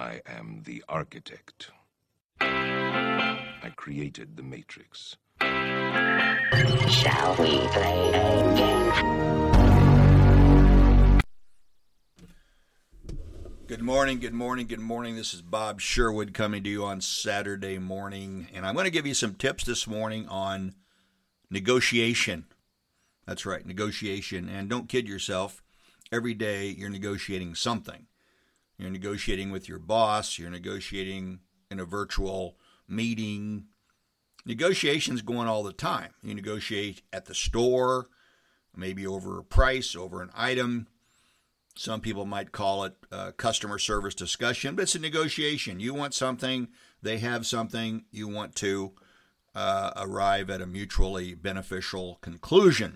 I am the architect. I created the Matrix. Shall we play a game? Good morning, good morning, good morning. This is Bob Sherwood coming to you on Saturday morning, and I'm going to give you some tips this morning on negotiation. That's right, negotiation. And don't kid yourself. Every day you're negotiating something. You're negotiating with your boss. You're negotiating in a virtual meeting. Negotiations go on all the time. You negotiate at the store, maybe over a price, over an item. Some people might call it customer service discussion, but it's a negotiation. You want something, they have something, you want to arrive at a mutually beneficial conclusion.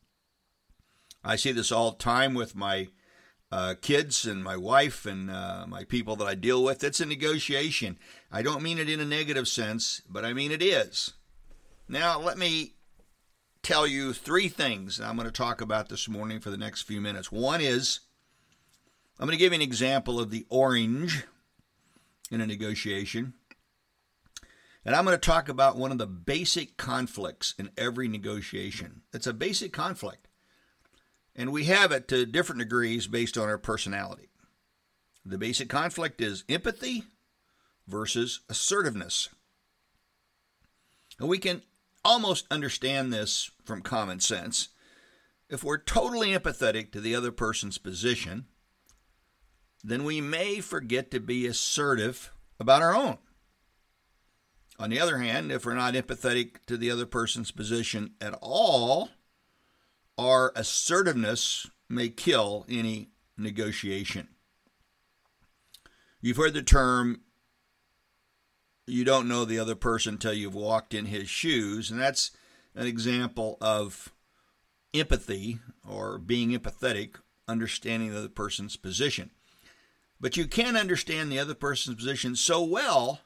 I see this all the time with my kids and my wife and my people that I deal with. It's a negotiation. I don't mean it in a negative sense, but I mean it is. Now, let me tell you three things I'm going to talk about this morning for the next few minutes. One is, I'm going to give you an example of the orange in a negotiation. And I'm going to talk about one of the basic conflicts in every negotiation. It's a basic conflict. And we have it to different degrees based on our personality. The basic conflict is empathy versus assertiveness. And we can almost understand this from common sense. If we're totally empathetic to the other person's position, then we may forget to be assertive about our own. On the other hand, if we're not empathetic to the other person's position at all, our assertiveness may kill any negotiation. You've heard the term, you don't know the other person until you've walked in his shoes, and that's an example of empathy or being empathetic, understanding the other person's position. But you can't understand the other person's position so well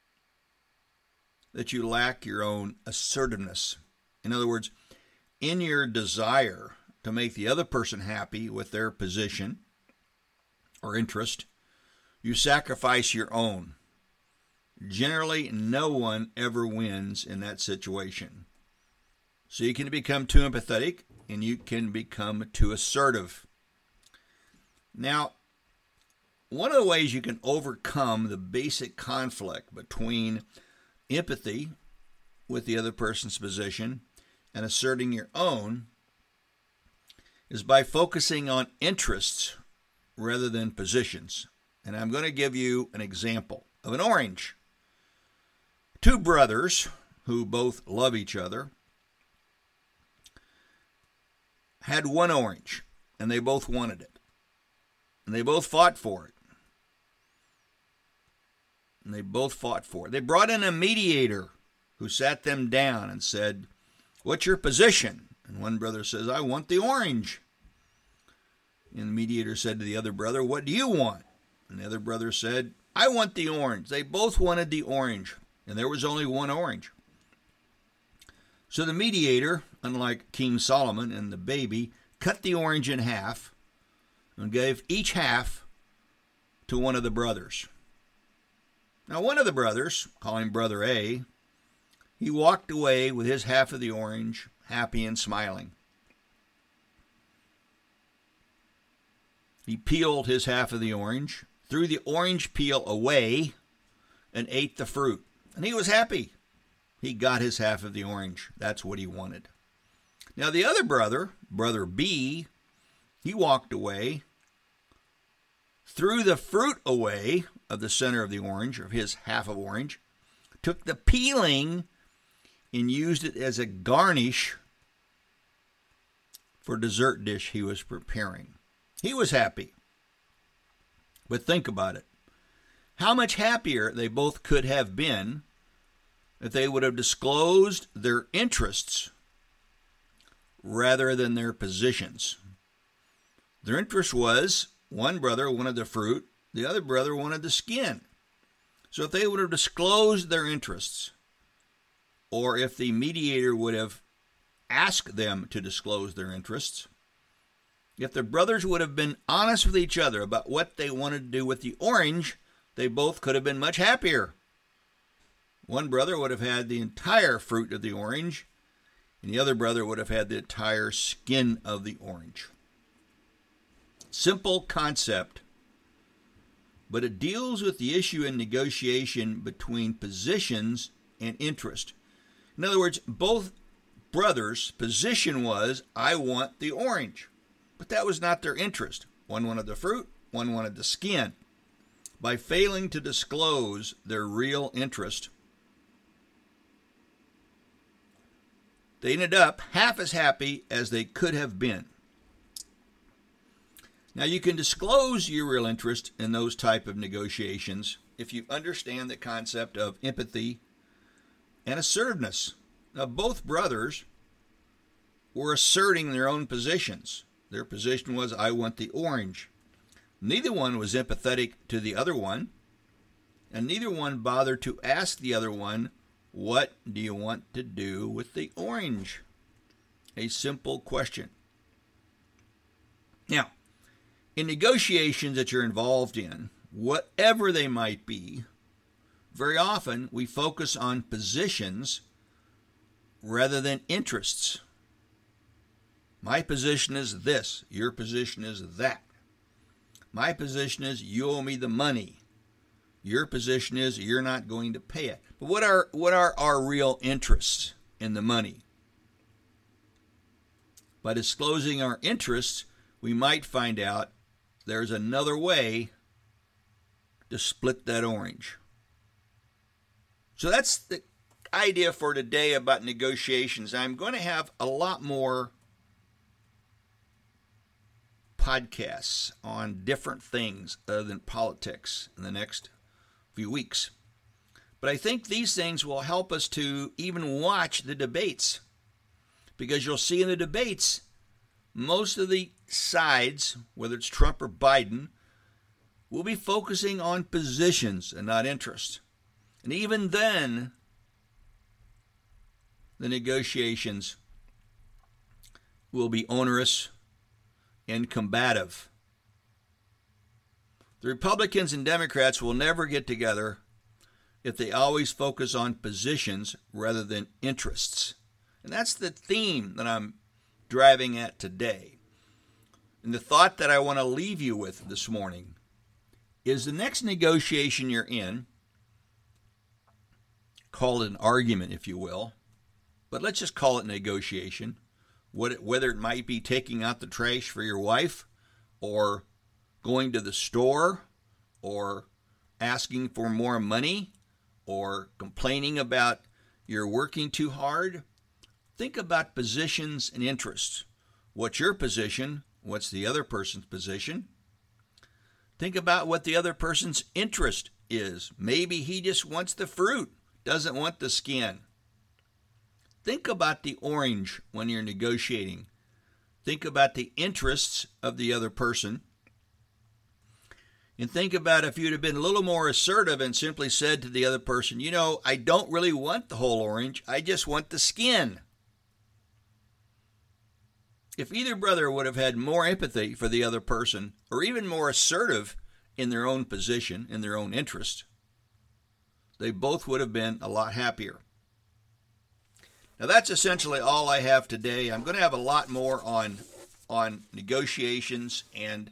that you lack your own assertiveness. In other words, in your desire to make the other person happy with their position or interest, you sacrifice your own. Generally, no one ever wins in that situation. So you can become too empathetic and you can become too assertive. Now, one of the ways you can overcome the basic conflict between empathy with the other person's position and asserting your own is by focusing on interests rather than positions. And I'm going to give you an example of an orange. Two brothers who both love each other had one orange, and they both wanted it. And they both fought for it. They brought in a mediator who sat them down and said, "What's your position?" And one brother says, "I want the orange." And the mediator said to the other brother, "What do you want?" And the other brother said, "I want the orange." They both wanted the orange, and there was only one orange. So the mediator, unlike King Solomon and the baby, cut the orange in half and gave each half to one of the brothers. Now, one of the brothers, call him Brother A, he walked away with his half of the orange, happy and smiling. He peeled his half of the orange, threw the orange peel away, and ate the fruit. And he was happy. He got his half of the orange. That's what he wanted. Now, the other brother, Brother B, he walked away, threw the fruit away of the center of the orange, of his half of orange, took the peeling and used it as a garnish for a dessert dish he was preparing. He was happy. But think about it. How much happier they both could have been if they would have disclosed their interests rather than their positions. Their interest was, one brother wanted the fruit, the other brother wanted the skin. So if they would have disclosed their interests, or if the mediator would have asked them to disclose their interests, if the brothers would have been honest with each other about what they wanted to do with the orange, they both could have been much happier. One brother would have had the entire fruit of the orange, and the other brother would have had the entire skin of the orange. Simple concept, but it deals with the issue in negotiation between positions and interest. In other words, both brothers' position was, I want the orange, but that was not their interest. One wanted the fruit, one wanted the skin. By failing to disclose their real interest, they ended up half as happy as they could have been. Now, you can disclose your real interest in those type of negotiations if you understand the concept of empathy and assertiveness. Now, both brothers were asserting their own positions. Their position was, I want the orange. Neither one was empathetic to the other one, and neither one bothered to ask the other one, what do you want to do with the orange? A simple question. Now, in negotiations that you're involved in, whatever they might be, very often we focus on positions rather than interests. My position is this. Your position is that. My position is you owe me the money. Your position is you're not going to pay it. But what are our real interests in the money? By disclosing our interests, we might find out there's another way to split that orange. So that's the idea for today about negotiations. I'm going to have a lot more podcasts on different things other than politics in the next few weeks. But I think these things will help us to even watch the debates, because you'll see in the debates, most of the sides, whether it's Trump or Biden, will be focusing on positions and not interest. And even then, the negotiations will be onerous and combative. The Republicans and Democrats will never get together if they always focus on positions rather than interests. And that's the theme that I'm driving at today. And the thought that I want to leave you with this morning is the next negotiation you're in, call it an argument if you will, but let's just call it negotiation, whether it might be taking out the trash for your wife, or going to the store, or asking for more money, or complaining about you're working too hard. Think about positions and interests. What's your position? What's the other person's position? Think about what the other person's interest is. Maybe he just wants the fruit, doesn't want the skin. Think about the orange when you're negotiating. Think about the interests of the other person. And think about if you'd have been a little more assertive and simply said to the other person, you know, I don't really want the whole orange. I just want the skin. If either brother would have had more empathy for the other person, or even more assertive in their own position, in their own interest, they both would have been a lot happier. Now, that's essentially all I have today. I'm going to have a lot more on negotiations, and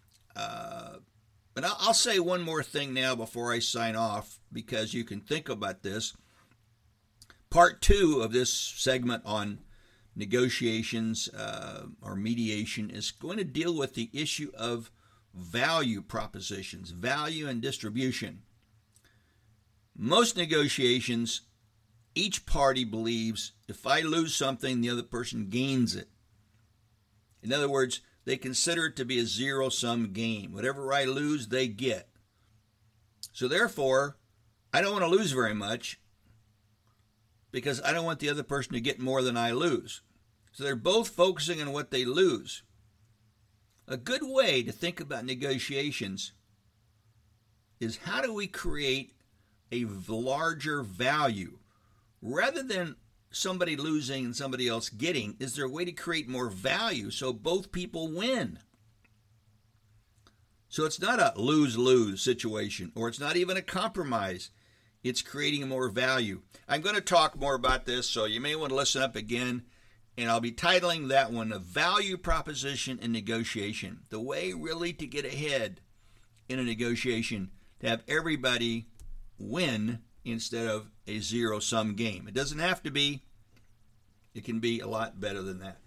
but I'll say one more thing now before I sign off, because you can think about this. Part 2 of this segment on negotiations or mediation is going to deal with the issue of value propositions, value and distribution. Most negotiations, each party believes if I lose something, the other person gains it. In other words, they consider it to be a zero-sum game. Whatever I lose, they get. So therefore, I don't want to lose very much, because I don't want the other person to get more than I lose. So they're both focusing on what they lose. A good way to think about negotiations is, how do we create a larger value? Rather than somebody losing and somebody else getting, is there a way to create more value so both people win? So it's not a lose-lose situation, or it's not even a compromise. It's creating more value. I'm going to talk more about this, so you may want to listen up again, and I'll be titling that one A Value Proposition in Negotiation. The way really to get ahead in a negotiation, to have everybody win instead of a zero-sum game. It doesn't have to be. It can be a lot better than that.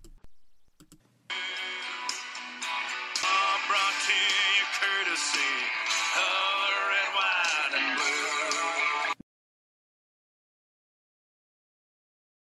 Brought to you courtesy